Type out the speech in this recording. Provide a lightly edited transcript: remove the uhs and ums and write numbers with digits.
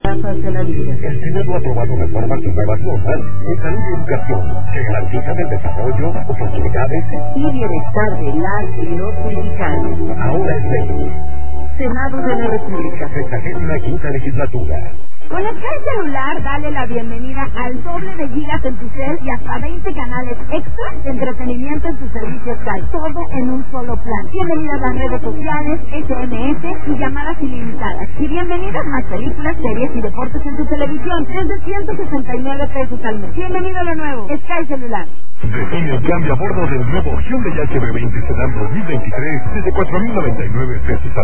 de la vida. El Senado ha aprobado reformas y nuevas normas en salud y educación que garantizan el desarrollo, oportunidades y bienestar de las y los mexicanos. Ahora es ley. Senado de la República. 35ª legislatura. Con Sky Celular, dale la bienvenida al doble de gigas en tu cel y hasta 20 canales extra de entretenimiento en tu servicio Sky. Todo en un solo plan. Bienvenidas a las redes sociales, SMS y llamadas ilimitadas. Y bienvenidas a películas, series y deportes en tu televisión desde 169 pesos al mes. Bienvenido de nuevo, Sky Celular. Define el cambio a bordo del nuevo Hyundai HB20 Sedan 2023 desde 4,099 pesos al mes.